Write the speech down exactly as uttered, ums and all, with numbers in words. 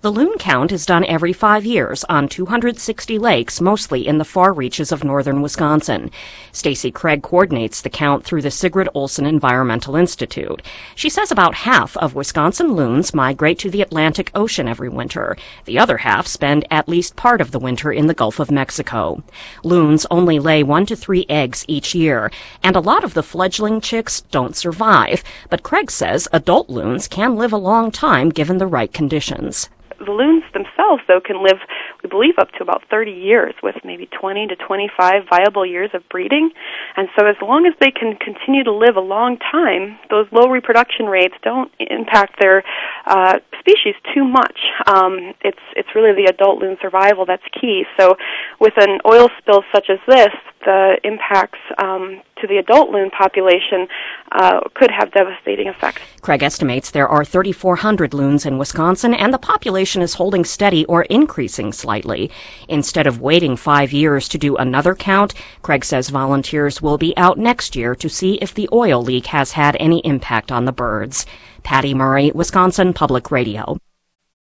The loon count is done every five years on two hundred sixty lakes, mostly in the far reaches of northern Wisconsin. Stacy Craig coordinates the count through the Sigrid Olson Environmental Institute. She says about half of Wisconsin loons migrate to the Atlantic Ocean every winter. The other half spend at least part of the winter in the Gulf of Mexico. Loons only lay one to three eggs each year, and a lot of the fledgling chicks don't survive. But Craig says adult loons can live a long time given the right conditions. The loons themselves, though, can live, we believe, up to about thirty years with maybe twenty to twenty-five viable years of breeding. And so as long as they can continue to live a long time, those low reproduction rates don't impact their uh, species too much. Um, it's, it's really the adult loon survival that's key. So with an oil spill such as this, the impacts um, to the adult loon population uh, could have devastating effects. Craig estimates there are thirty-four hundred loons in Wisconsin, and the population is holding steady or increasing slightly. Instead of waiting five years to do another count, Craig says volunteers will be out next year to see if the oil leak has had any impact on the birds. Patty Murray, Wisconsin Public Radio.